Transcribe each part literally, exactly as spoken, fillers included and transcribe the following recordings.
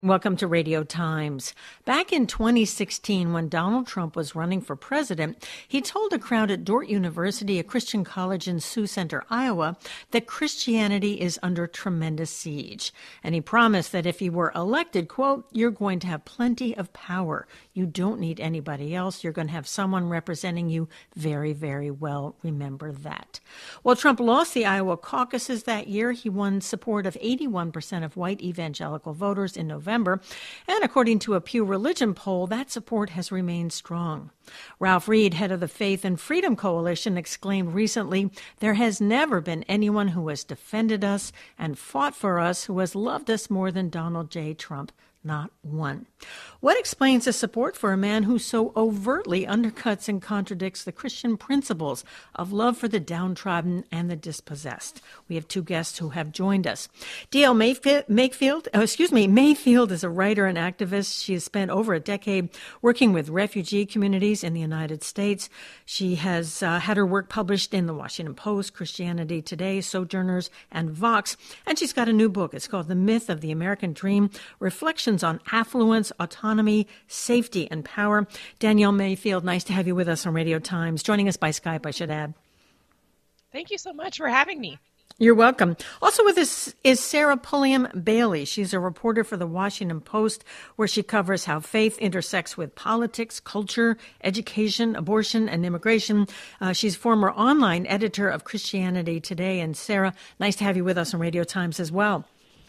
Welcome to Radio Times. Back in twenty sixteen, when Donald Trump was running for president, he told a crowd at Dordt University, a Christian college in Sioux Center, Iowa, that Christianity is under tremendous siege. And he promised that if he were elected, quote, "You're going to have plenty of power. You don't need anybody else. You're going to have someone representing you very, very well. Remember that." Well, Trump lost the Iowa caucuses that year. He won support of eighty-one percent of white evangelical voters in November. And according to a Pew Religion poll, that support has remained strong. Ralph Reed, head of the Faith and Freedom Coalition, exclaimed recently, "There has never been anyone who has defended us and fought for us who has loved us more than Donald J. Trump. Not one." What explains the support for a man who so overtly undercuts and contradicts the Christian principles of love for the downtrodden and the dispossessed? We have two guests who have joined us. D L Mayfield, oh, excuse me, Mayfield is a writer and activist. She has spent over a decade working with refugee communities in the United States. She has uh, had her work published in the Washington Post, Christianity Today, Sojourners, and Vox. And she's got a new book. It's called The Myth of the American Dream, Reflections on Affluence, Autonomy, Safety, and Power. Danielle Mayfield, nice to have you with us on Radio Times, joining us by Skype, I should add. Thank you so much for having me. You're welcome. Also with us is Sarah Pulliam Bailey. She's a reporter for the Washington Post, where she covers how faith intersects with politics, culture, education, abortion, and immigration. Uh, she's former online editor of Christianity Today. And Sarah, nice to have you with us on Radio Times as well.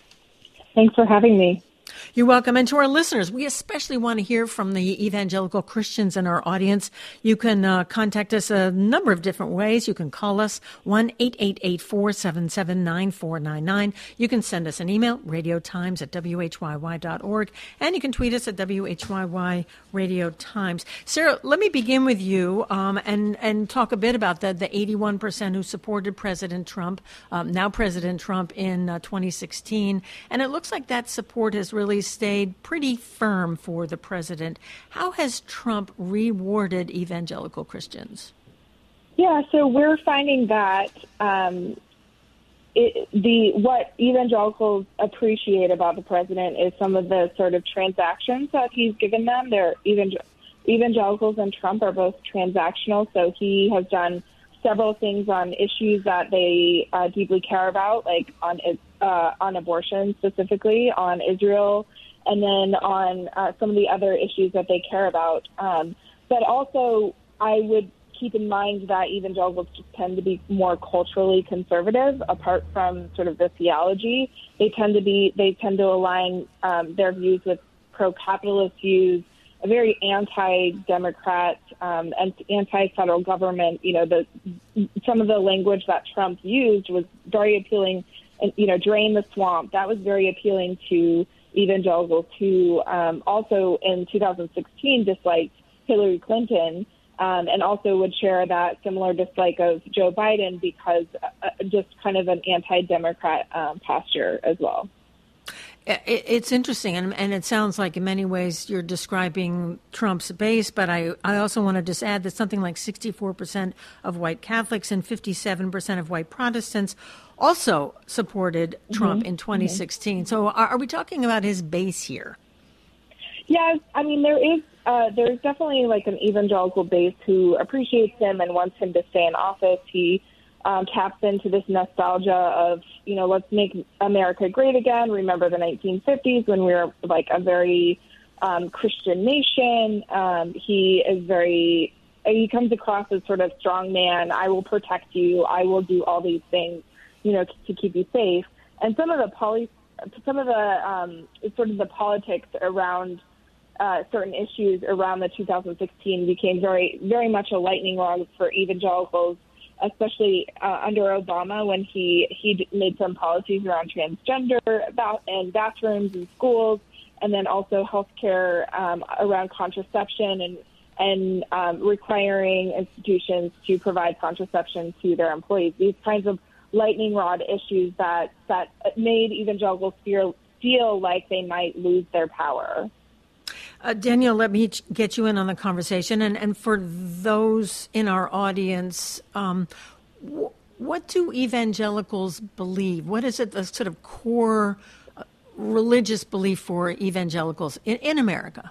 Thanks for having me. You're welcome. And to our listeners, we especially want to hear from the evangelical Christians in our audience. You can uh, contact us a number of different ways. You can call us one eight eight eight, four seven seven, nine four nine nine. You can send us an email, radiotimes at w h y y dot org, and you can tweet us at W H Y Y Radio Times. Sarah, let me begin with you um, and, and talk a bit about the, the eighty-one percent who supported President Trump, um, now President Trump, in uh, twenty sixteen. And it looks like that support has really stayed pretty firm for the president. How has Trump rewarded evangelical Christians? Yeah, so we're finding that um, it, the what evangelicals appreciate about the president is some of the sort of transactions that he's given them. They're evangel- evangelicals and Trump are both transactional, so he has done several things on issues that they uh, deeply care about, like on uh, on abortion specifically, on Israel, and then on uh, some of the other issues that they care about. Um, but also, I would keep in mind that evangelicals tend to be more culturally conservative, apart from sort of the theology. They tend to be they tend to align um, their views with pro-capitalist views, a very anti-Democrat um, and anti-federal government. You know, the some of the language that Trump used was very appealing. And, you know, drain the swamp. That was very appealing to evangelicals who um, also in two thousand sixteen disliked Hillary Clinton um, and also would share that similar dislike of Joe Biden because uh, just kind of an anti-Democrat um, posture as well. It's interesting, and, and it sounds like in many ways you're describing Trump's base, but I, I also want to just add that something like sixty-four percent of white Catholics and fifty-seven percent of white Protestants also supported Trump mm-hmm. in twenty sixteen. Mm-hmm. So are, are we talking about his base here? Yeah, I mean, there is uh, there's definitely like an evangelical base who appreciates him and wants him to stay in office. He Um, taps into this nostalgia of, you know, let's make America great again. Remember the nineteen fifties when we were like a very um, Christian nation. Um, he is very, he comes across as sort of strong man. I will protect you. I will do all these things, you know, to keep you safe. And some of the poly, some of the um, sort of the politics around uh, certain issues around the two thousand sixteen became very, very much a lightning rod for evangelicals, especially uh, under Obama when he, he made some policies around transgender about and bathrooms in schools, and then also healthcare um, around contraception and and um, requiring institutions to provide contraception to their employees. These kinds of lightning rod issues that that made evangelicals feel feel like they might lose their power. Uh, Danielle, let me get you in on the conversation. And, and for those in our audience, um, w- what do evangelicals believe? What is it, the sort of core uh, religious belief for evangelicals in, in America?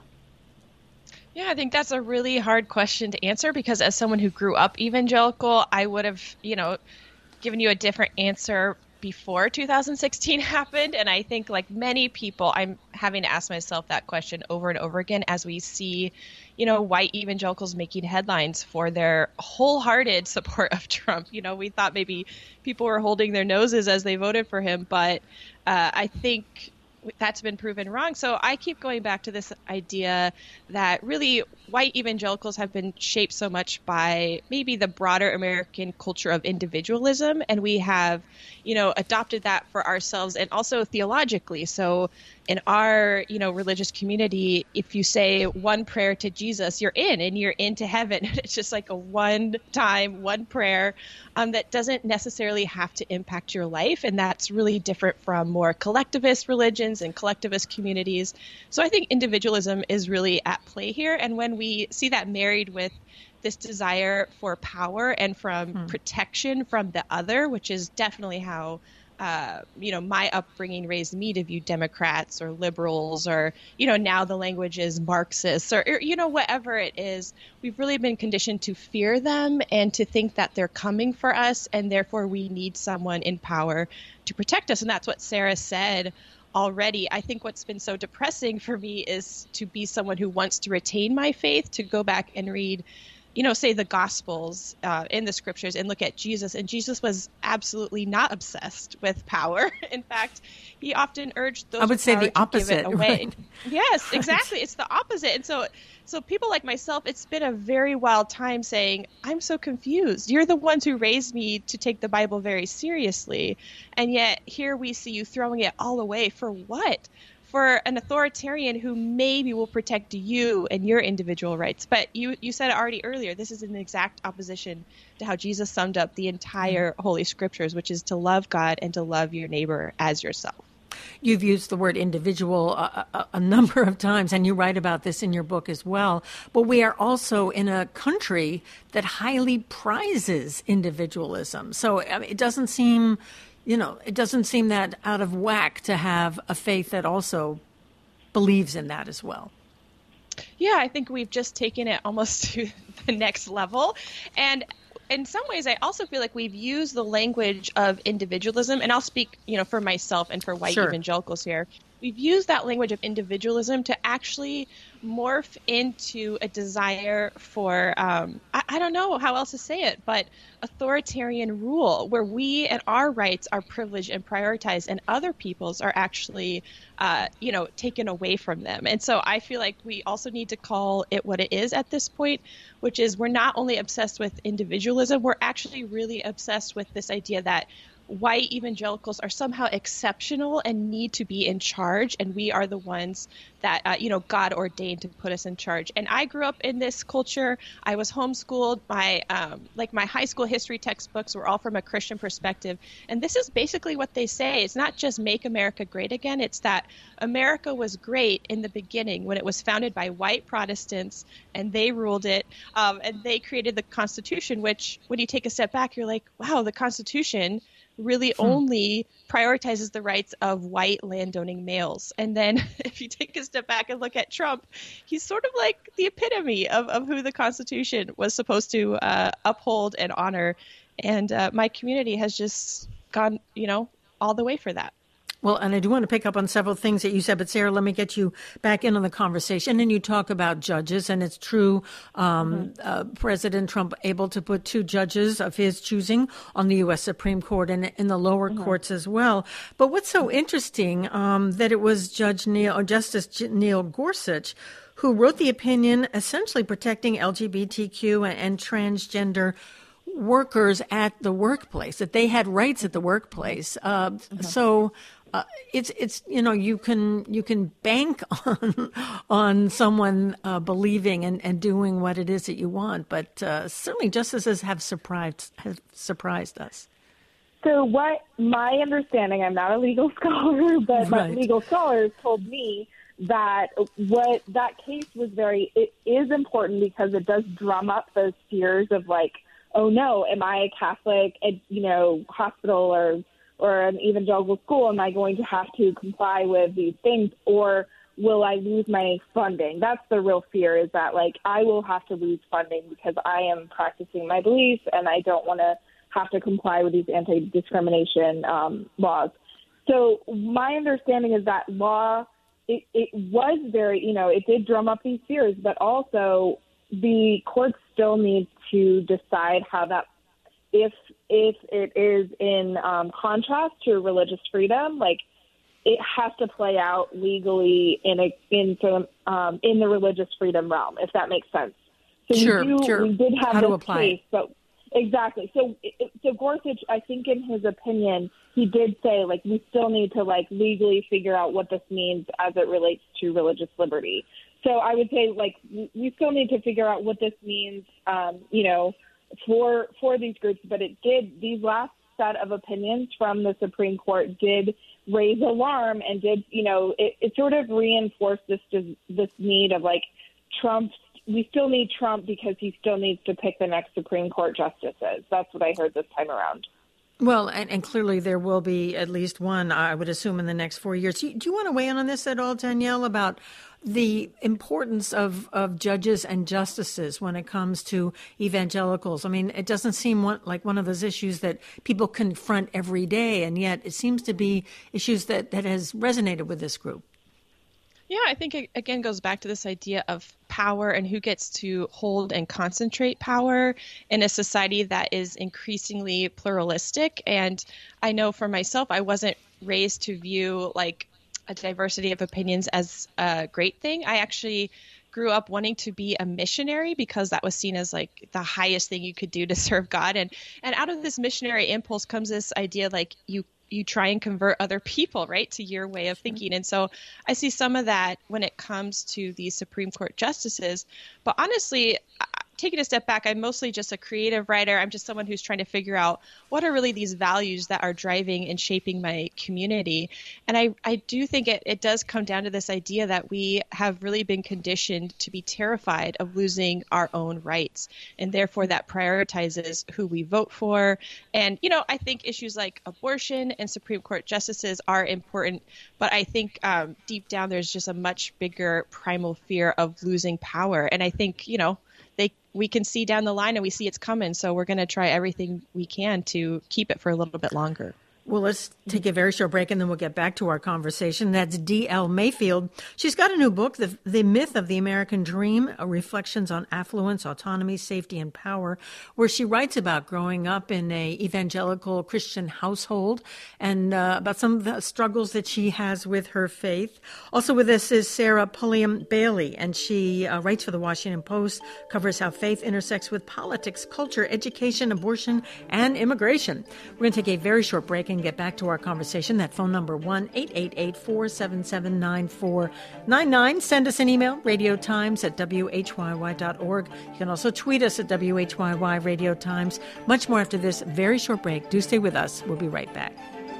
Yeah, I think that's a really hard question to answer because as someone who grew up evangelical, I would have, you know, given you a different answer before two thousand sixteen happened. And I think like many people, I'm having to ask myself that question over and over again as we see, you know, white evangelicals making headlines for their wholehearted support of Trump. You know, we thought maybe people were holding their noses as they voted for him, but uh, I think that's been proven wrong. So I keep going back to this idea that really white evangelicals have been shaped so much by maybe the broader American culture of individualism. And we have, you know, adopted that for ourselves and also theologically. So in our, you know, religious community, if you say one prayer to Jesus, you're in and you're into heaven. It's just like a one time, one prayer um, that doesn't necessarily have to impact your life. And that's really different from more collectivist religions and collectivist communities. So I think individualism is really at play here. And when we see that married with this desire for power and from hmm. protection from the other, which is definitely how Uh, you know, my upbringing raised me to view Democrats or liberals or, you know, now the language is Marxists or, or, you know, whatever it is. We've really been conditioned to fear them and to think that they're coming for us. And therefore, we need someone in power to protect us. And that's what Sarah said already. I think what's been so depressing for me is to be someone who wants to retain my faith, to go back and read, you know, say the Gospels uh, in the scriptures and look at Jesus. And Jesus was absolutely not obsessed with power. In fact, he often urged those I would say the opposite, away. Right? Yes, Right. exactly. It's the opposite. And so, so people like myself, it's been a very wild time saying, I'm so confused. You're the ones who raised me to take the Bible very seriously. And yet here we see you throwing it all away for what? For an authoritarian who maybe will protect you and your individual rights. But you, you said it already earlier, this is an exact opposition to how Jesus summed up the entire Holy Scriptures, which is to love God and to love your neighbor as yourself. You've used the word individual a, a, a number of times, and you write about this in your book as well. But we are also in a country that highly prizes individualism. So I mean, it doesn't seem... You know, it doesn't seem that out of whack to have a faith that also believes in that as well. Yeah, I think we've just taken it almost to the next level. And in some ways, I also feel like we've used the language of individualism, and I'll speak, you know, for myself and for white Sure. evangelicals here. We've used that language of individualism to actually morph into a desire for, um, I, I don't know how else to say it, but authoritarian rule where we and our rights are privileged and prioritized and other people's are actually, uh, you know, taken away from them. And so I feel like we also need to call it what it is at this point, which is we're not only obsessed with individualism, we're actually really obsessed with this idea that white evangelicals are somehow exceptional and need to be in charge, and we are the ones that, uh, you know, God ordained to put us in charge. And I grew up in this culture. I was homeschooled. My, um, like my high school history textbooks were all from a Christian perspective. And this is basically what they say. It's not just make America great again. It's that America was great in the beginning when it was founded by white Protestants and they ruled it. Um, and they created the Constitution, which when you take a step back, you're like, wow, the Constitution really hmm. only prioritizes the rights of white landowning males. And then if you take a step back and look at Trump, he's sort of like the epitome of, of who the Constitution was supposed to uh, uphold and honor. And uh, my community has just gone, you know, all the way for that. Well, and I do want to pick up on several things that you said, but Sarah, let me get you back in on the conversation. And you talk about judges, and it's true, um, mm-hmm. uh, President Trump able to put two judges of his choosing on the U S Supreme Court and in the lower mm-hmm. courts as well. But what's so interesting, um, that it was Judge Neil, or Justice Neil Gorsuch, who wrote the opinion essentially protecting L G B T Q and, and transgender workers at the workplace, that they had rights at the workplace. Uh, mm-hmm. So uh, it's it's you know you can you can bank on on someone uh, believing and, and doing what it is that you want, but uh, certainly justices have surprised have surprised us. So what my understanding, I'm not a legal scholar, but my right. legal scholars told me that what that case was very it is important because it does drum up those fears of like, oh no, am I a Catholic, you know, hospital or or an evangelical school, am I going to have to comply with these things, or will I lose my funding? That's the real fear, is that, like, I will have to lose funding because I am practicing my beliefs and I don't want to have to comply with these anti-discrimination um, laws. So my understanding is that law, it, it was very, you know, it did drum up these fears, but also the courts still need to decide how that, if if it is in um, contrast to religious freedom, like, it has to play out legally in a in um, in the religious freedom realm, if that makes sense. So sure, we, do, sure. we did have how this to apply case, but exactly. So so Gorsuch, I think in his opinion, he did say, like, we still need to, like, legally figure out what this means as it relates to religious liberty. So I would say, like, we still need to figure out what this means, um, you know, for for these groups. But it did, these last set of opinions from the Supreme Court did raise alarm and did, you know, it, it sort of reinforced this this need of, like, Trump. We still need Trump because he still needs to pick the next Supreme Court justices. That's what I heard this time around. Well, and, and clearly there will be at least one, I would assume, in the next four years. Do you, do you want to weigh in on this at all, Danielle, about the importance of, of judges and justices when it comes to evangelicals? I mean, it doesn't seem one, like one of those issues that people confront every day, and yet it seems to be issues that, that has resonated with this group. Yeah, I think it again goes back to this idea of power and who gets to hold and concentrate power in a society that is increasingly pluralistic. And I know for myself, I wasn't raised to view, like, a diversity of opinions as a great thing. I actually grew up wanting to be a missionary because that was seen as, like, the highest thing you could do to serve God. And and out of this missionary impulse comes this idea, like, you you try and convert other people, right, to your way of thinking. And so I see some of that when it comes to these Supreme Court justices. But honestly, taking a step back, I'm mostly just a creative writer. I'm just someone who's trying to figure out what are really these values that are driving and shaping my community. And I, I do think it, it does come down to this idea that we have really been conditioned to be terrified of losing our own rights. And therefore that prioritizes who we vote for. And, you know, I think issues like abortion and Supreme Court justices are important. But I think um, deep down, there's just a much bigger primal fear of losing power. And I think, you know, They, we can see down the line and we see it's coming. So we're going to try everything we can to keep it for a little bit longer. Well, let's take a very short break and then we'll get back to our conversation. That's D L Mayfield. She's got a new book, The, the Myth of the American Dream, Reflections on Affluence, Autonomy, Safety, and Power, where she writes about growing up in a evangelical Christian household and uh, about some of the struggles that she has with her faith. Also with us is Sarah Pulliam Bailey, and she uh, writes for the Washington Post, covers how faith intersects with politics, culture, education, abortion, and immigration. We're going to take a very short break and get back to our conversation. That phone number, one eight eight eight, four seven seven, nine four nine nine. Send us an email, radio times at w h y y dot org. You can also tweet us at W H Y Y Radio Times. Much more after this very short break. Do stay with us. We'll be right back.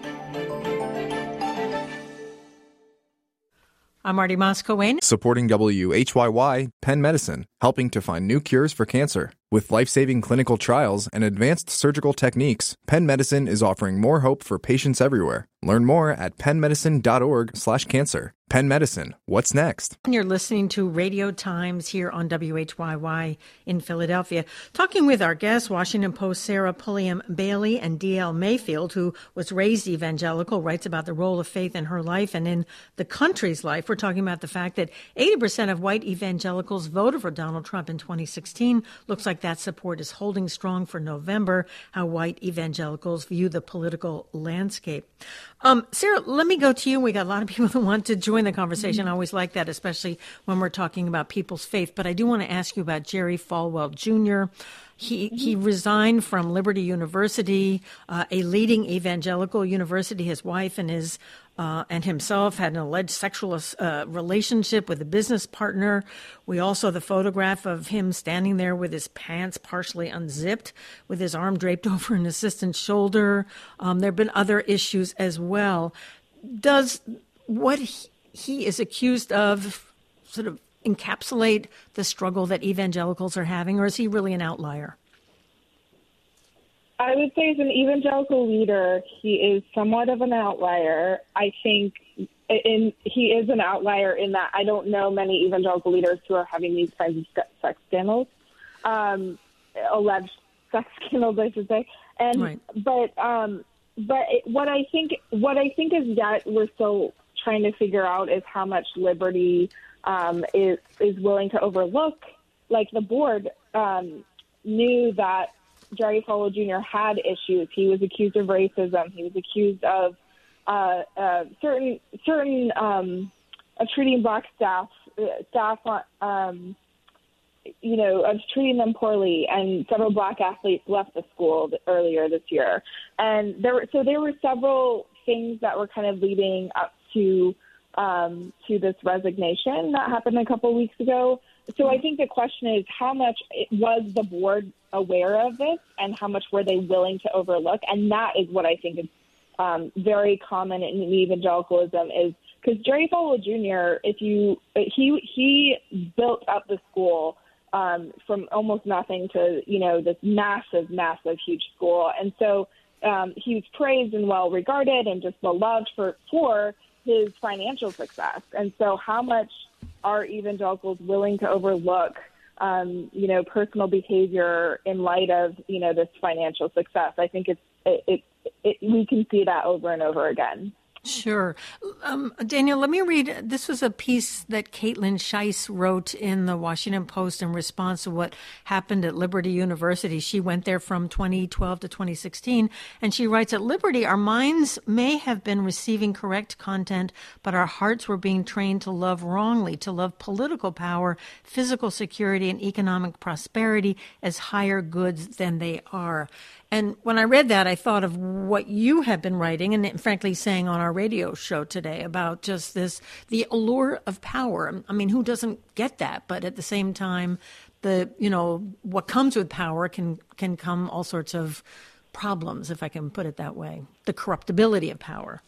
I'm Marty Moscowane. Supporting W H Y Y, Penn Medicine, helping to find new cures for cancer. With life-saving clinical trials and advanced surgical techniques, Penn Medicine is offering more hope for patients everywhere. Learn more at pennmedicine.org slash cancer. Penn Medicine, what's next? You're listening to Radio Times here on W H Y Y in Philadelphia. Talking with our guests, Washington Post Sarah Pulliam Bailey and D L Mayfield, who was raised evangelical, writes about the role of faith in her life and in the country's life. We're talking about the fact that eighty percent of white evangelicals voted for Donald Trump in twenty sixteen. Looks like that support is holding strong for November, how white evangelicals view the political landscape. Um, Sarah, let me go to you. We got a lot of people that want to join the conversation. I always like that, especially when we're talking about people's faith. But I do want to ask you about Jerry Falwell Junior He he resigned from Liberty University, uh, a leading evangelical university. His wife and his uh, and himself had an alleged sexual uh, relationship with a business partner. We also have the photograph of him standing there with his pants partially unzipped, with his arm draped over an assistant's shoulder. Um, there have been other issues as well. Does what he, he is accused of sort of encapsulate the struggle that evangelicals are having, or is he really an outlier? I would say as an evangelical leader, he is somewhat of an outlier. I think in, he is an outlier in that I don't know many evangelical leaders who are having these kinds of sex scandals, um, alleged sex scandals, I should say. And right. but um, but it, what I think what I think is that we're still trying to figure out is how much Liberty um, is is willing to overlook. Like the board um, knew that Jerry Falwell Junior had issues. He was accused of racism. He was accused of uh, uh, certain certain um, of treating black staff uh, staff um, you know of treating them poorly. And several black athletes left the school th- earlier this year. And there were so there were several things that were kind of leading up to um, to this resignation that happened a couple weeks ago. So I think the question is how much was the board aware of this and how much were they willing to overlook? And that is what I think is um, very common in evangelicalism is because Jerry Falwell Junior, if you he he built up the school um, from almost nothing to, you know, this massive, massive, huge school. And so um, he was praised and well regarded and just beloved for, for his financial success. And so how much are evangelicals willing to overlook, um, you know, personal behavior in light of, you know, this financial success? I think it's it, it, it we can see that over and over again. Sure. Um, Daniel, let me read. This was a piece that Caitlin Scheiss wrote in the Washington Post in response to what happened at Liberty University. She went there from twenty twelve to twenty sixteen, and she writes, at Liberty, our minds may have been receiving correct content, but our hearts were being trained to love wrongly, to love political power, physical security, and economic prosperity as higher goods than they are. And when I read that, I thought of what you have been writing and frankly saying on our radio show today about just this, the allure of power. I mean, who doesn't get that? But at the same time, the, you know, what comes with power can, can come all sorts of problems, if I can put it that way. The corruptibility of power.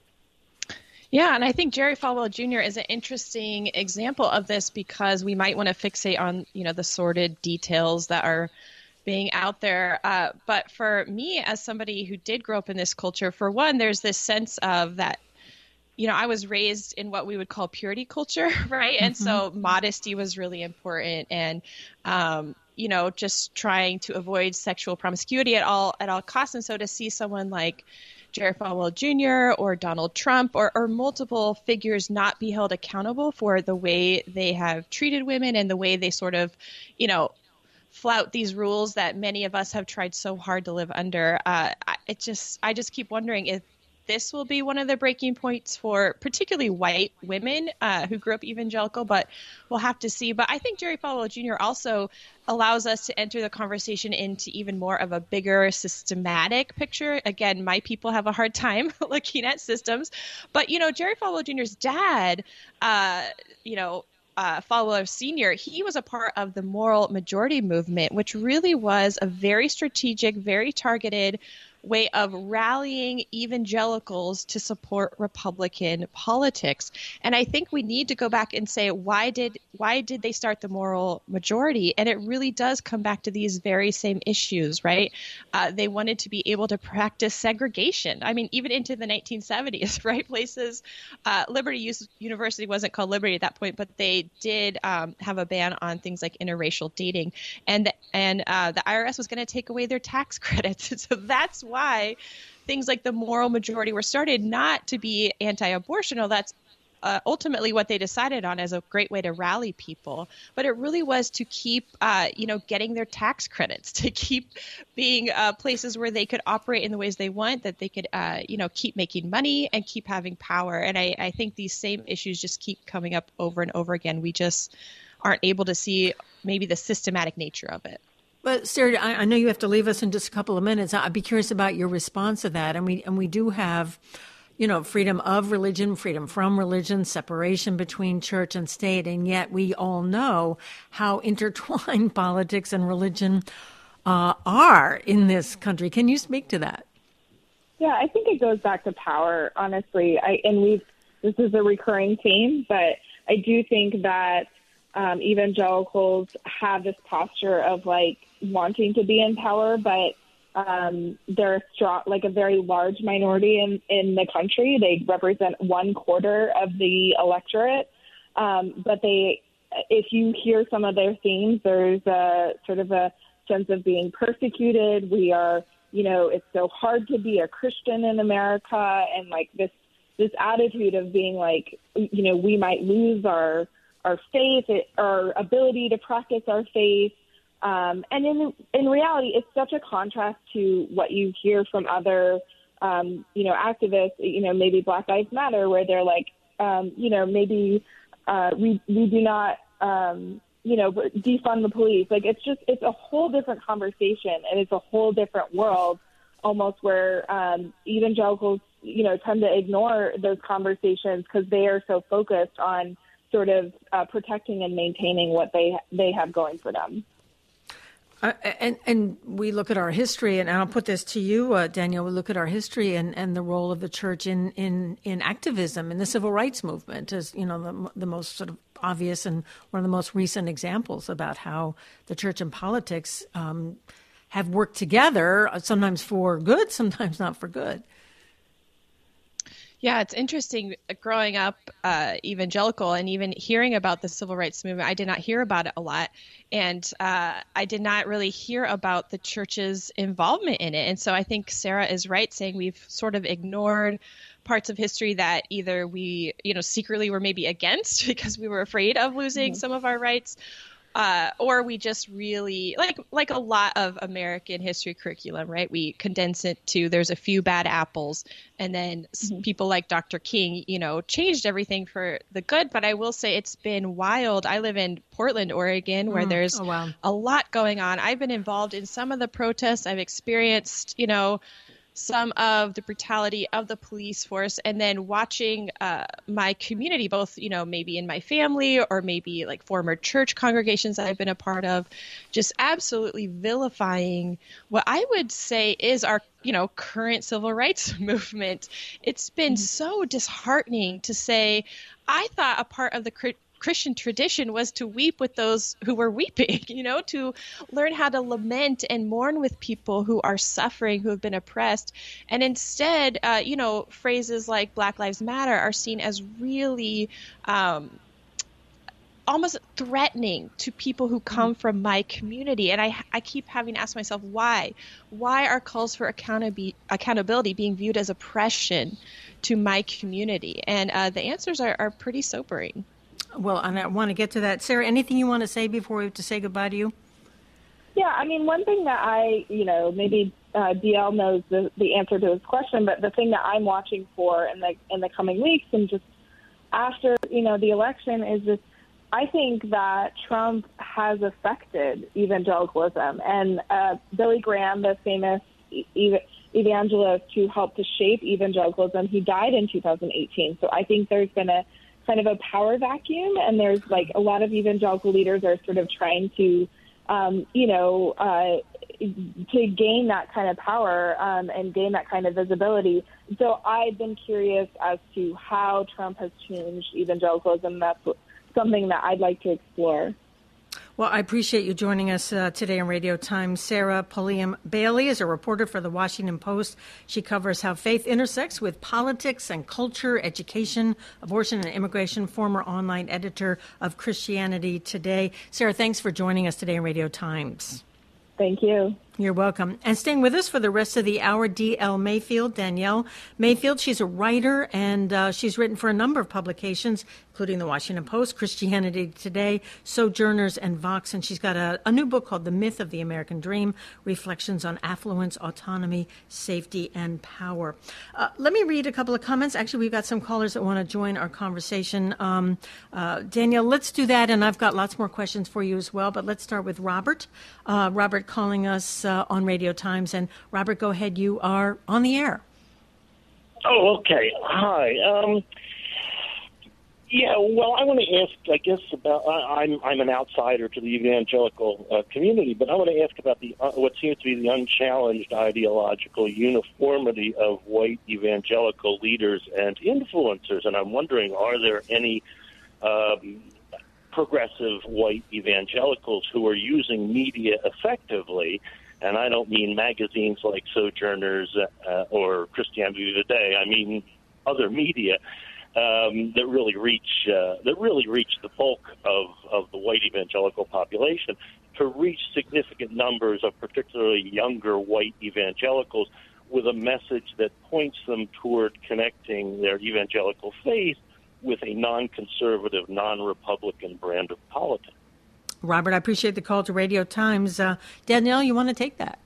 Yeah, and I think Jerry Falwell Junior is an interesting example of this because we might want to fixate on, you know, the sordid details that are being out there. Uh, but for me, as somebody who did grow up in this culture, for one, there's this sense of that, you know, I was raised in what we would call purity culture, right? Mm-hmm. And so modesty was really important. And, um, you know, just trying to avoid sexual promiscuity at all, at all costs. And so to see someone like Jerry Falwell Junior or Donald Trump or, or multiple figures not be held accountable for the way they have treated women and the way they sort of, you know, flout these rules that many of us have tried so hard to live under. Uh, it just, I just keep wondering if this will be one of the breaking points for particularly white women uh, who grew up evangelical, but we'll have to see. But I think Jerry Falwell Junior also allows us to enter the conversation into even more of a bigger systematic picture. Again, my people have a hard time looking at systems, but, you know, Jerry Falwell Junior's dad, uh, you know, Uh, Falwell Senior, he was a part of the moral majority movement, which really was a very strategic, very targeted way of rallying evangelicals to support Republican politics. And I think we need to go back and say, why did why did they start the moral majority? And it really does come back to these very same issues, right? Uh, they wanted to be able to practice segregation. I mean, even into the nineteen seventies, right? Places, uh, Liberty University wasn't called Liberty at that point, but they did um, have a ban on things like interracial dating. And, the, and uh, the I R S was going to take away their tax credits. So that's why things like the moral majority were started, not to be anti-abortion. Well, that's uh, ultimately what they decided on as a great way to rally people. But it really was to keep, uh, you know, getting their tax credits, to keep being uh, places where they could operate in the ways they want, that they could, uh, you know, keep making money and keep having power. And I, I think these same issues just keep coming up over and over again. We just aren't able to see maybe the systematic nature of it. But Sarah, I, I know you have to leave us in just a couple of minutes. I'd be curious about your response to that. And we and we do have, you know, freedom of religion, freedom from religion, separation between church and state, and yet we all know how intertwined politics and religion uh, are in this country. Can you speak to that? Yeah, I think it goes back to power. Honestly, I and we this is a recurring theme, but I do think that um, evangelicals have this posture of like wanting to be in power, but Um, they're a strong, like a very large minority in, in the country. They represent one quarter of the electorate. Um, but they, if you hear some of their themes, there's a sort of a sense of being persecuted. We are, you know, it's so hard to be a Christian in America, and like this this attitude of being like, you know, we might lose our our faith, our ability to practice our faith. Um, and in in reality, it's such a contrast to what you hear from other, um, you know, activists, you know, maybe Black Lives Matter, where they're like, um, you know, maybe uh, we we do not, um, you know, defund the police. Like, it's just, it's a whole different conversation, and it's a whole different world almost, where um, evangelicals, you know, tend to ignore those conversations because they are so focused on sort of uh, protecting and maintaining what they they have going for them. Uh, and and we look at our history, and I'll put this to you, uh, Danielle, we look at our history and, and the role of the church in, in, in activism, in the civil rights movement, as, you know, the, the most sort of obvious and one of the most recent examples about how the church and politics um, have worked together, sometimes for good, sometimes not for good. Yeah, it's interesting growing up uh, evangelical and even hearing about the civil rights movement. I did not hear about it a lot, and uh, I did not really hear about the church's involvement in it. And so I think Sarah is right saying we've sort of ignored parts of history that either we, you know, secretly were maybe against because we were afraid of losing mm-hmm. some of our rights. Uh, or we just really, like like a lot of American history curriculum, right? We condense it to there's a few bad apples, and then mm-hmm. people like Doctor King, you know, changed everything for the good. But I will say it's been wild. I live in Portland, Oregon, where mm. there's oh, wow. a lot going on. I've been involved in some of the protests. I've experienced, you know, some of the brutality of the police force, and then watching uh, my community, both, you know, maybe in my family or maybe like former church congregations that I've been a part of, just absolutely vilifying what I would say is our, you know, current civil rights movement. It's been mm-hmm. so disheartening to say, I thought a part of the Christian tradition was to weep with those who were weeping, you know, to learn how to lament and mourn with people who are suffering, who have been oppressed. And instead, uh, you know, phrases like Black Lives Matter are seen as really um, almost threatening to people who come from my community. And I, I keep having to ask myself, why? Why are calls for accountability, accountability being viewed as oppression to my community? And uh, the answers are, are pretty sobering. Well, and I want to get to that. Sarah, anything you want to say before we have to say goodbye to you? Yeah, I mean, one thing that I, you know, maybe uh, D L knows the, the answer to this question, but the thing that I'm watching for in the in the coming weeks and just after, you know, the election is just, I think that Trump has affected evangelicalism. And uh, Billy Graham, the famous ev- evangelist who helped to shape evangelicalism, he died in two thousand eighteen. So I think there's been a kind of a power vacuum, and there's like a lot of evangelical leaders are sort of trying to, um, you know, uh, to gain that kind of power um, and gain that kind of visibility. So I've been curious as to how Trump has changed evangelicalism. That's something that I'd like to explore. Well, I appreciate you joining us uh, today on Radio Times. Sarah Pulliam-Bailey is a reporter for The Washington Post. She covers how faith intersects with politics and culture, education, abortion, and immigration, former online editor of Christianity Today. Sarah, thanks for joining us today on Radio Times. Thank you. You're welcome. And staying with us for the rest of the hour, D L Mayfield, Danielle Mayfield. She's a writer, and uh, she's written for a number of publications, including The Washington Post, Christianity Today, Sojourners, and Vox. And she's got a, a new book called The Myth of the American Dream, Reflections on Affluence, Autonomy, Safety, and Power. Uh, let me read a couple of comments. Actually, we've got some callers that want to join our conversation. Um, uh, Danielle, let's do that, and I've got lots more questions for you as well. But let's start with Robert. Uh, Robert calling us Uh, on Radio Times. And Robert, go ahead. You are on the air. Oh, okay. Hi. Um, yeah, well, I want to ask, I guess, about, I, I'm I'm an outsider to the evangelical uh, community, but I want to ask about the uh, what seems to be the unchallenged ideological uniformity of white evangelical leaders and influencers. And I'm wondering, are there any um, progressive white evangelicals who are using media effectively And I don't mean magazines like Sojourners uh, or Christianity Today. I mean other media um, that really reach uh, that really reach the bulk of, of the white evangelical population, to reach significant numbers of particularly younger white evangelicals with a message that points them toward connecting their evangelical faith with a non-conservative, non-Republican brand of politics. Robert, I appreciate the call to Radio Times. Uh, Danielle, you want to take that?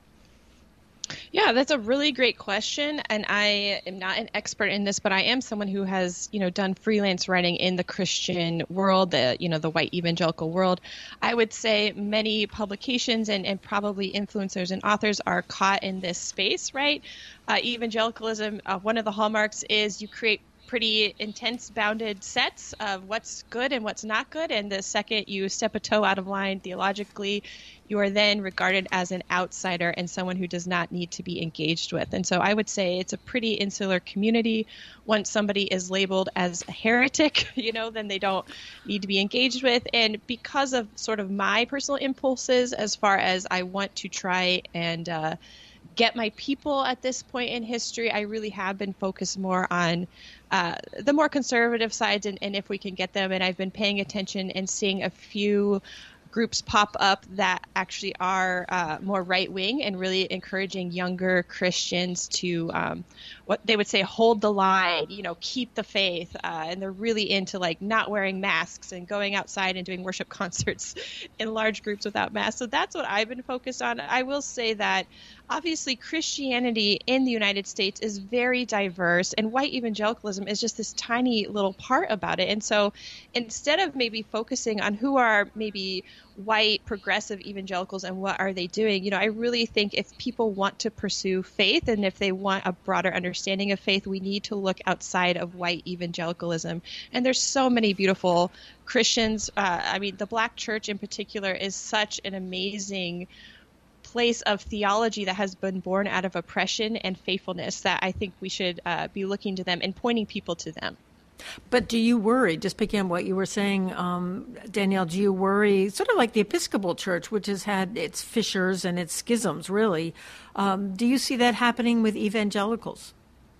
Yeah, that's a really great question, and I am not an expert in this, but I am someone who has, you know, done freelance writing in the Christian world, the, you know, the white evangelical world. I would say many publications and, and probably influencers and authors are caught in this space, right? Uh, evangelicalism, uh, one of the hallmarks is you create pretty intense bounded sets of what's good and what's not good. And the second you step a toe out of line theologically, you are then regarded as an outsider and someone who does not need to be engaged with. And so I would say it's a pretty insular community. Once somebody is labeled as a heretic, you know, then they don't need to be engaged with. And because of sort of my personal impulses, as far as I want to try and uh, get my people at this point in history, I really have been focused more on uh, the more conservative sides and, and if we can get them. And I've been paying attention and seeing a few groups pop up that actually are uh, more right-wing and really encouraging younger Christians to um, what they would say hold the line, you know, keep the faith. Uh, and they're really into like not wearing masks and going outside and doing worship concerts in large groups without masks. So that's what I've been focused on. I will say that obviously Christianity in the United States is very diverse, and white evangelicalism is just this tiny little part about it. And so instead of maybe focusing on who are maybe white progressive evangelicals and what are they doing, you know, I really think if people want to pursue faith and if they want a broader understanding of faith, we need to look outside of white evangelicalism. And there's so many beautiful Christians. Uh, I mean, the Black church in particular is such an amazing place of theology that has been born out of oppression and faithfulness that I think we should uh, be looking to them and pointing people to them. But do you worry, just picking up what you were saying, um, Danielle, do you worry, sort of like the Episcopal Church, which has had its fissures and its schisms, really, um, do you see that happening with evangelicals?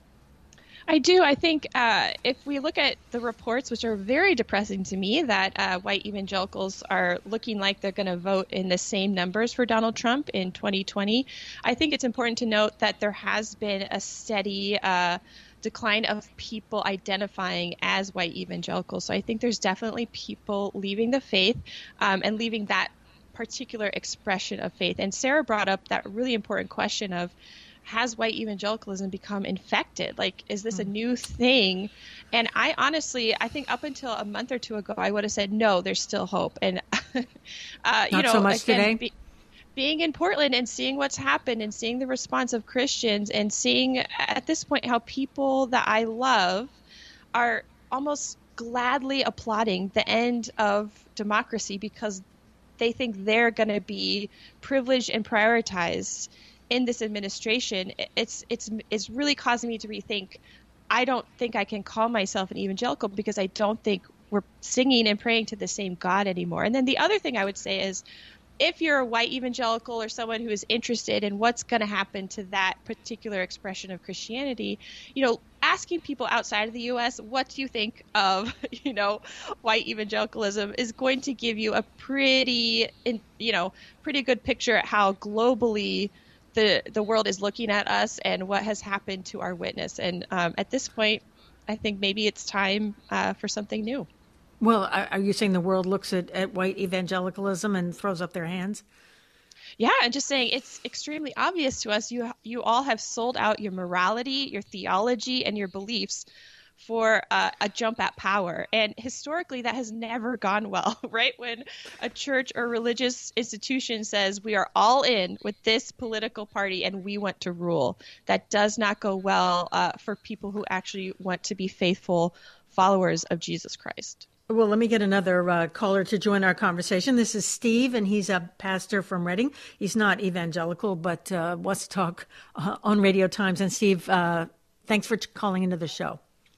I do. I think uh, if we look at the reports, which are very depressing to me, that uh, white evangelicals are looking like they're going to vote in the same numbers for Donald Trump in twenty twenty, I think it's important to note that there has been a steady uh, decline of people identifying as white evangelicals. So I think there's definitely people leaving the faith um, and leaving that particular expression of faith. And Sarah brought up that really important question of, has white evangelicalism become infected? Like, is this a new thing? And I honestly, I think up until a month or two ago, I would have said, no, there's still hope. And, uh, Not you know, so much again, today. Be, being in Portland and seeing what's happened and seeing the response of Christians and seeing at this point how people that I love are almost gladly applauding the end of democracy because they think they're going to be privileged and prioritized in this administration. It's it's it's really causing me to rethink. I don't think I can call myself an evangelical because I don't think we're singing and praying to the same God anymore. And then the other thing I would say is, if you're a white evangelical or someone who is interested in what's going to happen to that particular expression of Christianity, you know, asking people outside of the U S, what do you think of, you know, white evangelicalism is going to give you a pretty, you know, pretty good picture at how globally the the world is looking at us and what has happened to our witness. And um, at this point, I think maybe it's time uh, for something new. Well, are you saying the world looks at, at white evangelicalism and throws up their hands? Yeah, and just saying it's extremely obvious to us. You you all have sold out your morality, your theology, and your beliefs for uh, a jump at power. And historically, that has never gone well, right? When a church or religious institution says we are all in with this political party and we want to rule, that does not go well uh, for people who actually want to be faithful followers of Jesus Christ. Well, let me get another uh, caller to join our conversation. This is Steve, and he's a pastor from Reading. He's not evangelical, but uh, wants to talk uh, on Radio Times. And Steve, uh, thanks for calling into the show.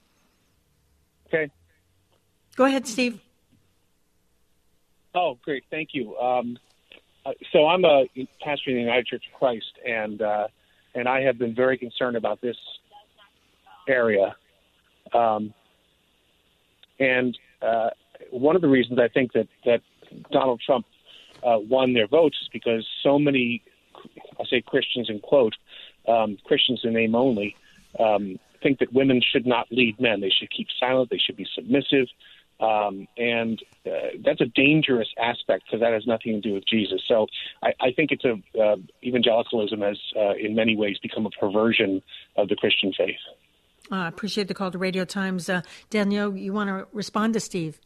Okay. Go ahead, Steve. Oh, great. Thank you. Um, uh, so I'm a pastor in the United Church of Christ, and uh, and I have been very concerned about this area. Um, and uh, one of the reasons I think that, that Donald Trump uh, won their votes is because so many, I'll say Christians in quote, um, Christians in name only, um, think that women should not lead men. They should keep silent. They should be submissive. Um, and uh, that's a dangerous aspect because that has nothing to do with Jesus. So I, I think it's a uh, evangelicalism has uh, in many ways become a perversion of the Christian faith. I uh, appreciate the call to Radio Times. Uh, Danielle, you want to respond to Steve?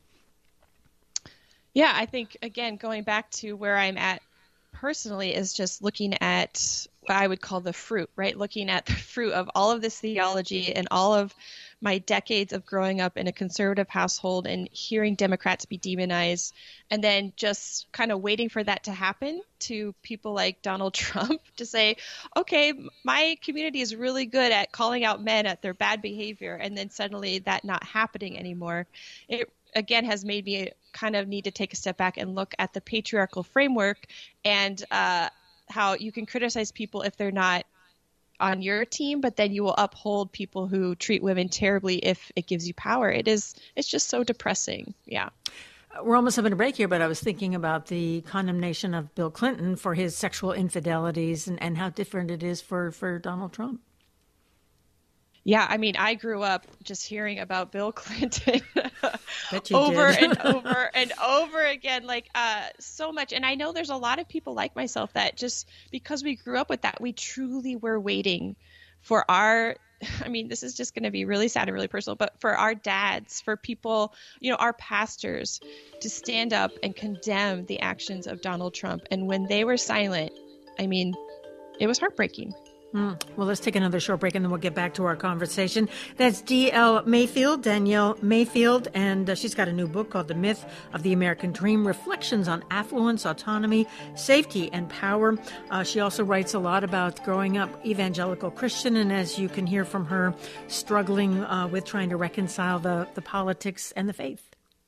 Yeah, I think, again, going back to where I'm at personally is just looking at what I would call the fruit, right? Looking at the fruit of all of this theology and all of my decades of growing up in a conservative household and hearing Democrats be demonized, and then just kind of waiting for that to happen to people like Donald Trump to say, okay, my community is really good at calling out men at their bad behavior, and then suddenly that not happening anymore. It again has made me kind of need to take a step back and look at the patriarchal framework and uh, how you can criticize people if they're not on your team, but then you will uphold people who treat women terribly if it gives you power. It is, it's just so depressing. Yeah. We're almost having a break here, but I was thinking about the condemnation of Bill Clinton for his sexual infidelities and, and how different it is for, for Donald Trump. Yeah, I mean, I grew up just hearing about Bill Clinton Bet you over did. and over and over again, like uh, so much. And I know there's a lot of people like myself that just because we grew up with that, we truly were waiting for our, I mean, this is just going to be really sad and really personal, but for our dads, for people, you know, our pastors to stand up and condemn the actions of Donald Trump. And when they were silent, I mean, it was heartbreaking. Mm. Well, let's take another short break and then we'll get back to our conversation. That's D L Mayfield, Danielle Mayfield, and uh, she's got a new book called The Myth of the American Dream, Reflections on Affluence, Autonomy, Safety, and Power. Uh, she also writes a lot about growing up evangelical Christian, and as you can hear from her, struggling uh, with trying to reconcile the, the politics and the faith.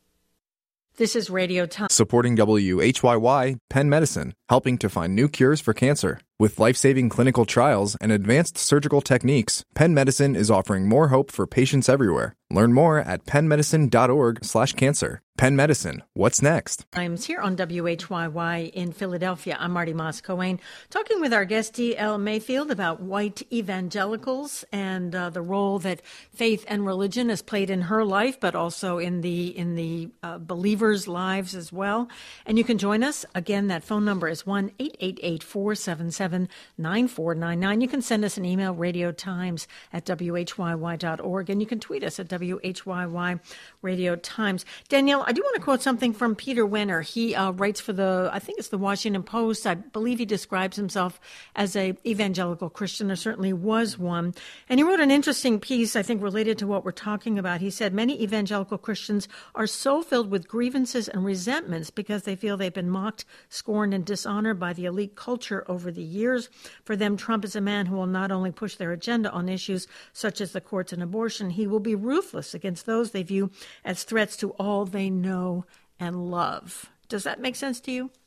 This is Radio Time. Supporting W H Y Y, Penn Medicine, helping to find new cures for cancer. With life-saving clinical trials and advanced surgical techniques, Penn Medicine is offering more hope for patients everywhere. Learn more at pennmedicine.org slash cancer. Penn Medicine, what's next? I'm here on W H Y Y in Philadelphia. I'm Marty Moss-Coane, talking with our guest D L Mayfield about white evangelicals and uh, the role that faith and religion has played in her life, but also in the in the uh, believers' lives as well. And you can join us. Again, that phone number is one eight eight eight, four seven seven, nine four nine nine. You can send us an email, radiotimes at W H Y Y dot org, and you can tweet us at W H Y Y Radio Times. Danielle, I do want to quote something from Peter Wenner. He uh, writes for the, I think it's the Washington Post. I believe he describes himself as a evangelical Christian, or certainly was one. And he wrote an interesting piece, I think, related to what we're talking about. He said, many evangelical Christians are so filled with grievances and resentments because they feel they've been mocked, scorned, and dishonored by the elite culture over the years. For them, Trump is a man who will not only push their agenda on issues such as the courts and abortion, he will be ruthless against those they view as threats to all they know and love. Does that make sense to you?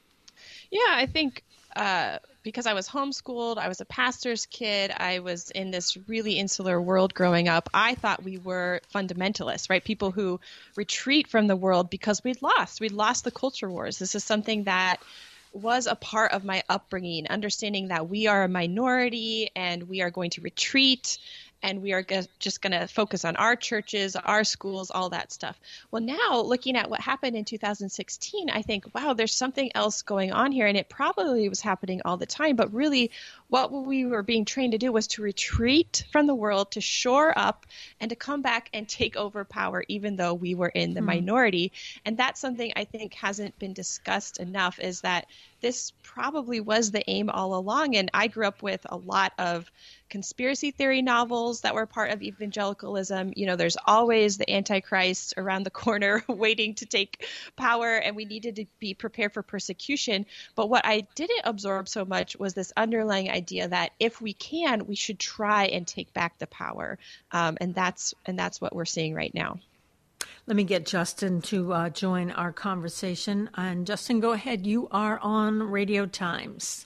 Yeah, I think uh, because I was homeschooled, I was a pastor's kid, I was in this really insular world growing up, I thought we were fundamentalists, right? People who retreat from the world because we'd lost. We'd lost the culture wars. This is something that was a part of my upbringing, understanding that we are a minority and we are going to retreat and we are g- just going to focus on our churches, our schools, all that stuff. Well, now looking at what happened in two thousand sixteen, I think, wow, there's something else going on here. And it probably was happening all the time. But really, what we were being trained to do was to retreat from the world, to shore up, and to come back and take over power, even though we were in the mm. minority. And that's something I think hasn't been discussed enough, is that this probably was the aim all along. And I grew up with a lot of conspiracy theory novels that were part of evangelicalism. You know, there's always the Antichrist around the corner waiting to take power, and we needed to be prepared for persecution. But what I didn't absorb so much was this underlying idea that if we can, we should try and take back the power. Um, and that's and that's what we're seeing right now. Let me get Justin to uh, join our conversation. And Justin, go ahead. You are on Radio Times.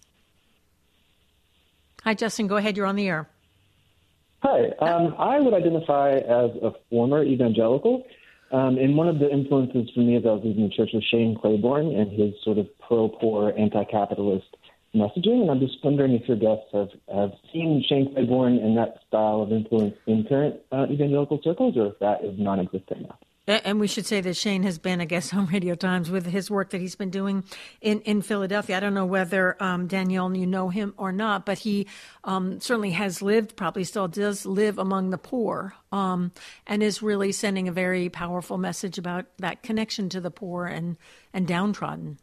Hi, Justin. Go ahead. You're on the air. Hi. Um, I would identify as a former evangelical. Um, and one of the influences for me as I was leaving the church was Shane Claiborne and his sort of pro-poor, anti-capitalist messaging. And I'm just wondering if your guests have, have seen Shane Claiborne and that style of influence in current uh, evangelical circles, or if that is non-existent now. And we should say that Shane has been a guest on Radio Times with his work that he's been doing in, in Philadelphia. I don't know whether, um, Danielle, you know him or not, but he um, certainly has lived, probably still does live among the poor, um, and is really sending a very powerful message about that connection to the poor and, and downtrodden.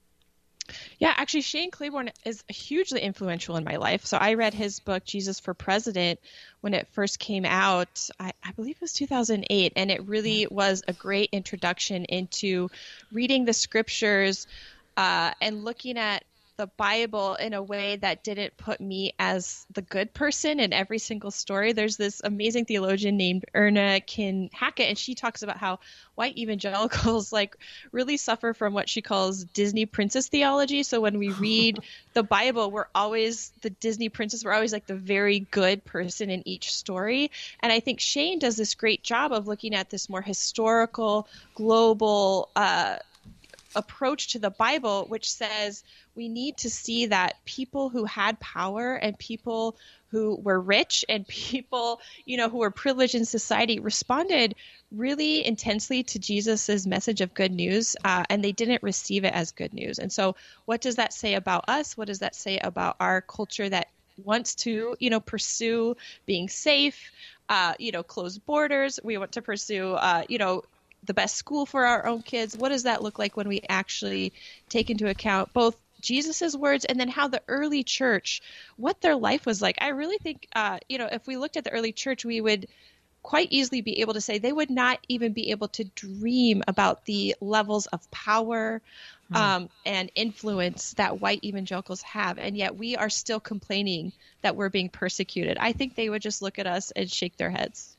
Yeah, actually, Shane Claiborne is hugely influential in my life. So I read his book, Jesus for President, when it first came out. I, I believe it was two thousand eight. And it really was a great introduction into reading the scriptures uh, and looking at the Bible in a way that didn't put me as the good person in every single story. There's this amazing theologian named Erna Kin Hackett, and she talks about how white evangelicals like really suffer from what she calls Disney princess theology. So when we read the Bible, we're always the Disney princess. We're always like the very good person in each story. And I think Shane does this great job of looking at this more historical, global uh, approach to the Bible, which says we need to see that people who had power and people who were rich and people, you know, who were privileged in society responded really intensely to Jesus's message of good news, uh, and they didn't receive it as good news. And so what does that say about us? What does that say about our culture that wants to, you know, pursue being safe, uh, you know, close borders? We want to pursue, uh, you know, the best school for our own kids. What does that look like when we actually take into account both Jesus's words and then how the early church, what their life was like? I really think, uh, you know, if we looked at the early church, we would quite easily be able to say they would not even be able to dream about the levels of power mm. um, and influence that white evangelicals have. And yet we are still complaining that we're being persecuted. I think they would just look at us and shake their heads.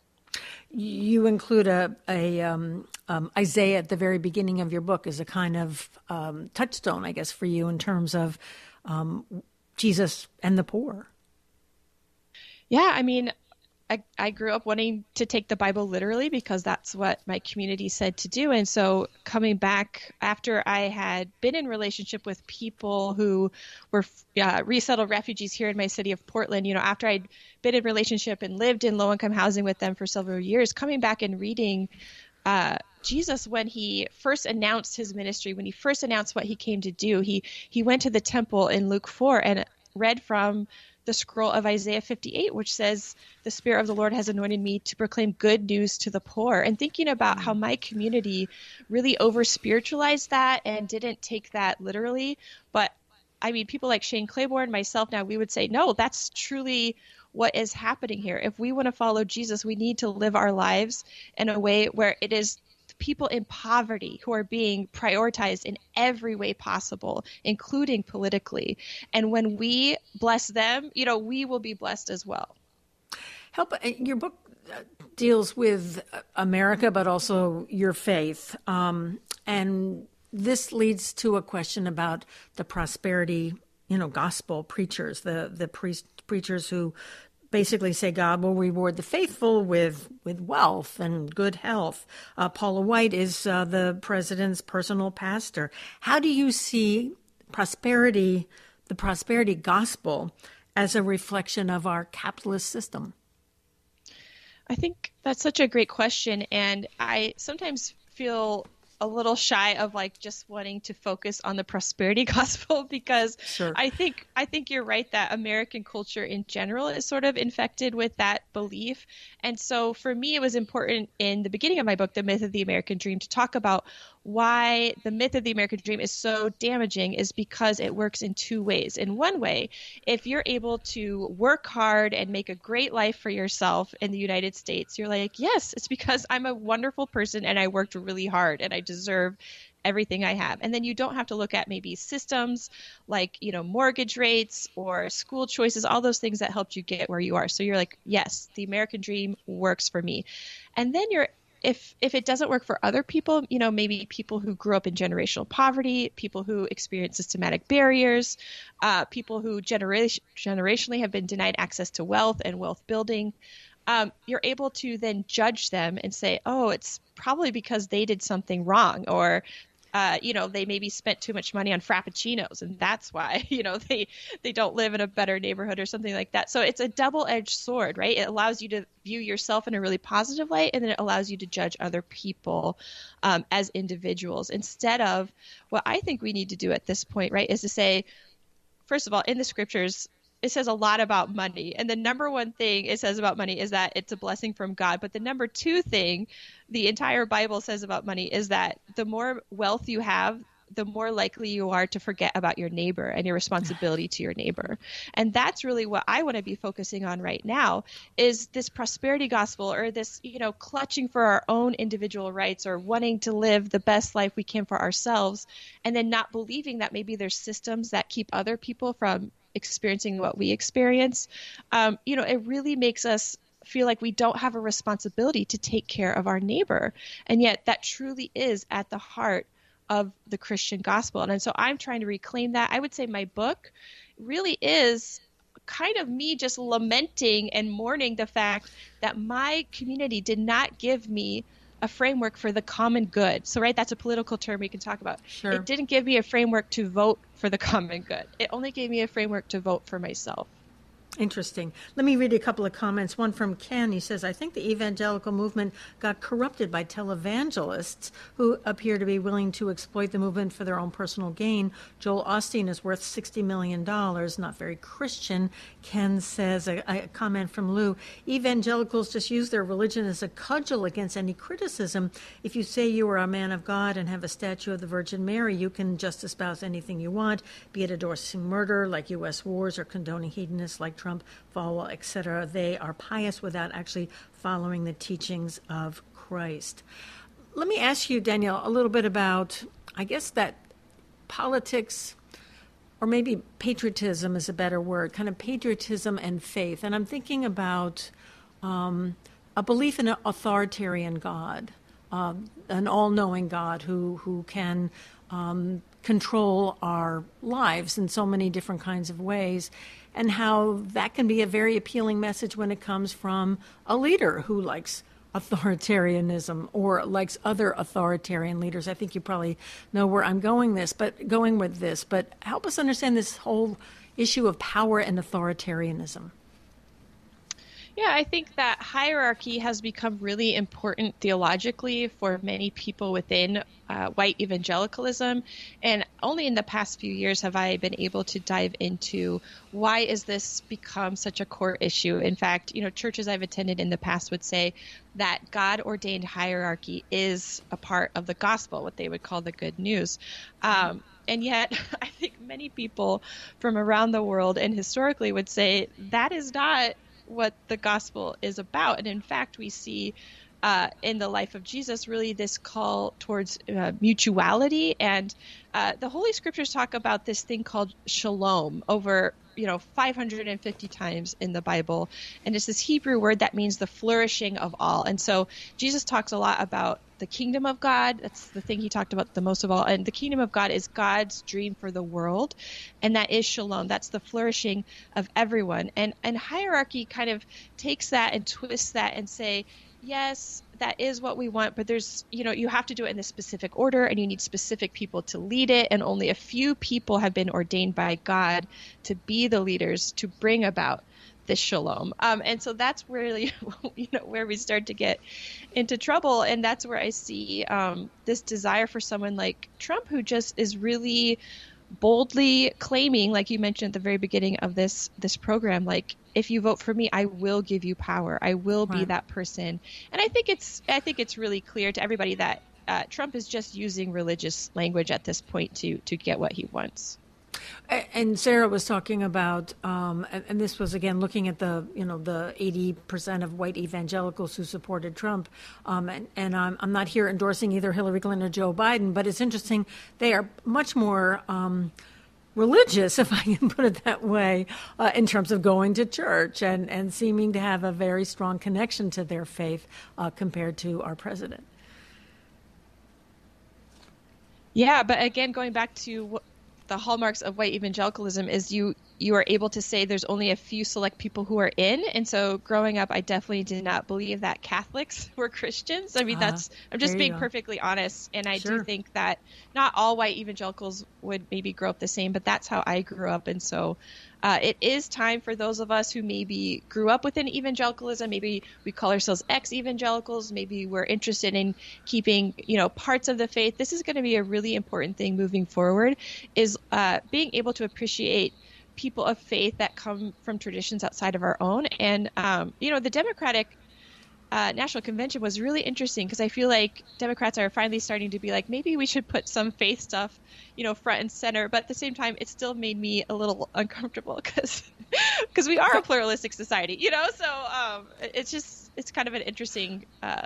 You include a, a um, um, Isaiah at the very beginning of your book as a kind of um, touchstone, I guess, for you in terms of um, Jesus and the poor. Yeah, I mean, I, I grew up wanting to take the Bible literally because that's what my community said to do. And so coming back after I had been in relationship with people who were uh, resettled refugees here in my city of Portland, you know, after I'd been in relationship and lived in low-income housing with them for several years, coming back and reading uh, Jesus when he first announced his ministry, when he first announced what he came to do, he he went to the temple in Luke four and read from the scroll of Isaiah fifty-eight, which says, the Spirit of the Lord has anointed me to proclaim good news to the poor. And thinking about how my community really over-spiritualized that and didn't take that literally. But I mean, people like Shane Claiborne, myself now, we would say, no, that's truly what is happening here. If we want to follow Jesus, we need to live our lives in a way where it is people in poverty who are being prioritized in every way possible, including politically. And when we bless them, you know, we will be blessed as well. Help. Your book deals with America, but also your faith. Um, and this leads to a question about the prosperity, you know, gospel preachers, the, the priest preachers who basically say God will reward the faithful with, with wealth and good health. Uh, Paula White is uh, the president's personal pastor. How do you see prosperity, the prosperity gospel, as a reflection of our capitalist system? I think that's such a great question. And I sometimes feel a little shy of like just wanting to focus on the prosperity gospel because sure. I think I think you're right that American culture in general is sort of infected with that belief. And so for me, it was important in the beginning of my book, The Myth of the American Dream, to talk about why the myth of the American dream is so damaging is because it works in two ways. In one way, if you're able to work hard and make a great life for yourself in the United States, you're like, yes, it's because I'm a wonderful person and I worked really hard and I deserve everything I have. And then you don't have to look at maybe systems like, you know, mortgage rates or school choices, all those things that helped you get where you are. So you're like, yes, the American dream works for me. And then you're if if it doesn't work for other people, you know, maybe people who grew up in generational poverty, people who experience systematic barriers, uh, people who generation, generationally have been denied access to wealth and wealth building, um, you're able to then judge them and say, oh, it's probably because they did something wrong, or Uh, you know, they maybe spent too much money on frappuccinos, and that's why, you know, they they don't live in a better neighborhood or something like that. So it's a double-edged sword, right? It allows you to view yourself in a really positive light, and then it allows you to judge other people um, as individuals, instead of what I think we need to do at this point, right, is to say, first of all, in the scriptures, it says a lot about money. And the number one thing it says about money is that it's a blessing from God. But the number two thing the entire Bible says about money is that the more wealth you have, the more likely you are to forget about your neighbor and your responsibility to your neighbor. And that's really what I want to be focusing on right now, is this prosperity gospel, or this, you know, clutching for our own individual rights, or wanting to live the best life we can for ourselves, and then not believing that maybe there's systems that keep other people from experiencing what we experience. Um, you know, it really makes us feel like we don't have a responsibility to take care of our neighbor. And yet that truly is at the heart of the Christian gospel. And so I'm trying to reclaim that. I would say my book really is kind of me just lamenting and mourning the fact that my community did not give me a framework for the common good. So, right, that's a political term we can talk about. Sure. It didn't give me a framework to vote for the common good. It only gave me a framework to vote for myself. Interesting. Let me read a couple of comments. One from Ken. He says, I think the evangelical movement got corrupted by televangelists who appear to be willing to exploit the movement for their own personal gain. Joel Osteen is worth sixty million dollars, not very Christian. Ken says, a, a comment from Lou, evangelicals just use their religion as a cudgel against any criticism. If you say you are a man of God and have a statue of the Virgin Mary, you can just espouse anything you want, be it endorsing murder like U S wars or condoning hedonists like Trump, Falwell, et cetera. They are pious without actually following the teachings of Christ. Let me ask you, Danielle, a little bit about, I guess, that politics, or maybe patriotism is a better word, kind of patriotism and faith. And I'm thinking about um, a belief in an authoritarian God, uh, an all-knowing God who, who can um, control our lives in so many different kinds of ways, and how that can be a very appealing message when it comes from a leader who likes authoritarianism or likes other authoritarian leaders. I think you probably know where I'm going this, but going with this, but help us understand this whole issue of power and authoritarianism. Yeah, I think that hierarchy has become really important theologically for many people within uh, white evangelicalism. And only in the past few years have I been able to dive into why is this become such a core issue. In fact, you know, churches I've attended in the past would say that God-ordained hierarchy is a part of the gospel, what they would call the good news. Um, and yet, I think many people from around the world and historically would say that is not what the gospel is about. And in fact, we see uh, in the life of Jesus really this call towards uh, mutuality. And uh, the Holy Scriptures talk about this thing called shalom over, you know, five hundred fifty times in the Bible. And it's this Hebrew word that means the flourishing of all. And so Jesus talks a lot about the kingdom of God. That's the thing he talked about the most of all. And the kingdom of God is God's dream for the world. And that is shalom. That's the flourishing of everyone. And, and hierarchy kind of takes that and twists that and say, yes, that is what we want, but there's, you know, you have to do it in a specific order and you need specific people to lead it. And only a few people have been ordained by God to be the leaders to bring about this shalom. Um, and so that's really, you know, where we start to get into trouble. And that's where I see um, this desire for someone like Trump, who just is really boldly claiming, like you mentioned at the very beginning of this this program, like, if you vote for me, I will give you power. I will be right. that person. And I think it's I think it's really clear to everybody that uh, Trump is just using religious language at this point to to get what he wants. And Sarah was talking about, um, and, and this was, again, looking at the, you know, the eighty percent of white evangelicals who supported Trump. Um, and and I'm, I'm not here endorsing either Hillary Clinton or Joe Biden, but it's interesting. They are much more um, religious, if I can put it that way, uh, in terms of going to church and, and seeming to have a very strong connection to their faith uh, compared to our president. Yeah, but again, going back to the hallmarks of white evangelicalism is you you are able to say there's only a few select people who are in. And so growing up, I definitely did not believe that Catholics were Christians. I mean, uh, that's I'm just being perfectly honest. And I sure. do think that not all white evangelicals would maybe grow up the same, but that's how I grew up. And so uh, it is time for those of us who maybe grew up within evangelicalism, maybe we call ourselves ex-evangelicals, maybe we're interested in keeping, you know, parts of the faith. This is going to be a really important thing moving forward, is uh, being able to appreciate people of faith that come from traditions outside of our own. And, um, you know, the Democratic uh, National Convention was really interesting because I feel like Democrats are finally starting to be like, maybe we should put some faith stuff, you know, front and center. But at the same time, it still made me a little uncomfortable because because we are a pluralistic society, you know, so um, it's just it's kind of an interesting uh,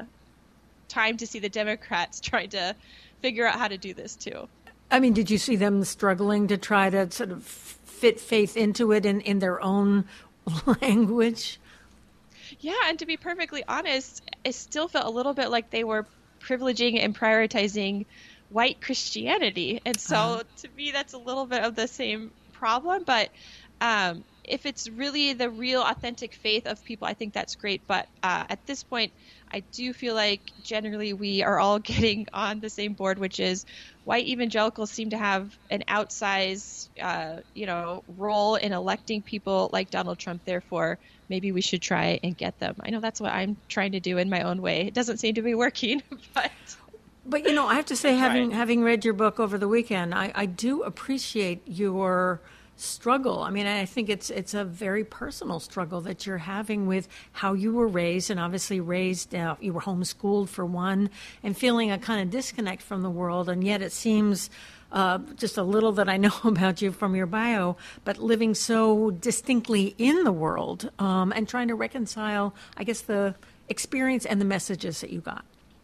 time to see the Democrats trying to figure out how to do this, too. I mean, did you see them struggling to try to sort of fit faith into it in, in their own language? Yeah, and to be perfectly honest, it still felt a little bit like they were privileging and prioritizing white Christianity. And so uh-huh. to me, that's a little bit of the same problem. But um, if it's really the real authentic faith of people, I think that's great. But uh, at this point, I do feel like generally we are all getting on the same board, which is white evangelicals seem to have an outsized, uh, you know, role in electing people like Donald Trump. Therefore, maybe we should try and get them. I know that's what I'm trying to do in my own way. It doesn't seem to be working, but... But, you know, I have to say, having having read your book over the weekend, I, I do appreciate your struggle. I mean, I think it's it's a very personal struggle that you're having with how you were raised, and obviously raised, uh, you were homeschooled for one, and feeling a kind of disconnect from the world. And yet it seems, uh, just a little that I know about you from your bio, but living so distinctly in the world um, and trying to reconcile, I guess, the experience and the messages that you got.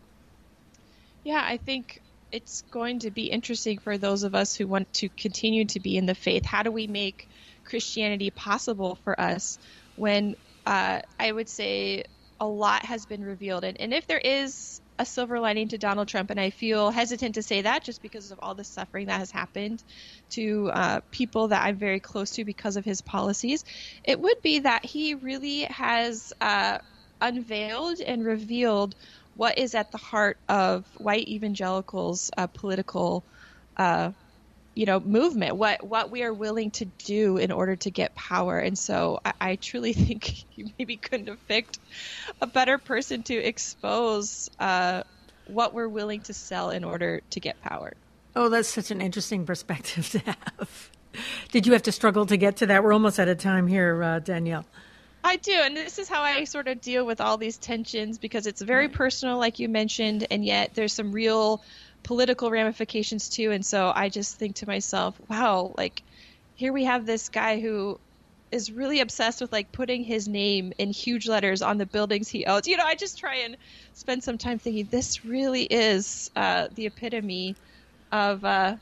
Yeah, I think it's going to be interesting for those of us who want to continue to be in the faith. How do we make Christianity possible for us when uh, I would say a lot has been revealed? And, and if there is a silver lining to Donald Trump, and I feel hesitant to say that just because of all the suffering that has happened to uh, people that I'm very close to because of his policies, it would be that he really has uh, unveiled and revealed what is at the heart of white evangelicals' uh, political, uh, you know, movement, what what we are willing to do in order to get power. And so I, I truly think you maybe couldn't have picked a better person to expose uh, what we're willing to sell in order to get power. Oh, that's such an interesting perspective to have. Did you have to struggle to get to that? We're almost out of time here, uh, Danielle. I do, and this is how I sort of deal with all these tensions, because it's very personal, like you mentioned, and yet there's some real political ramifications too. And so I just think to myself, wow, like here we have this guy who is really obsessed with like putting his name in huge letters on the buildings he owns. You know, I just try and spend some time thinking this really is uh, the epitome of uh,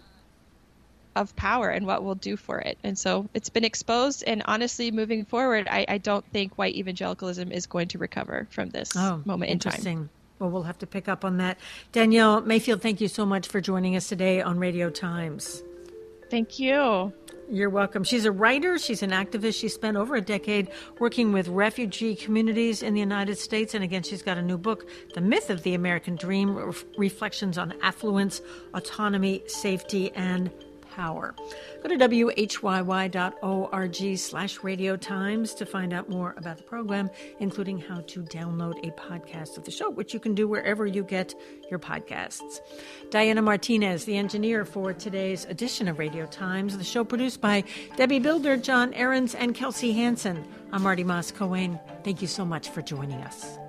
of power and what we'll do for it. And so it's been exposed. And honestly, moving forward, I, I don't think white evangelicalism is going to recover from this oh, moment in time. Interesting. Well, we'll have to pick up on that. Danielle Mayfield, thank you so much for joining us today on Radio Times. Thank you. You're welcome. She's a writer. She's an activist. She spent over a decade working with refugee communities in the United States. And again, she's got a new book, The Myth of the American Dream, Reflections on Affluence, Autonomy, Safety, and Power. Go to W H Y Y dot org slash Radio Times to find out more about the program, including how to download a podcast of the show, which you can do wherever you get your podcasts. Diana Martinez, the engineer for today's edition of Radio Times. The show produced by Debbie Builder, John Ahrens, and Kelsey Hansen. I'm Marty Moss-Cohen. Thank you so much for joining us.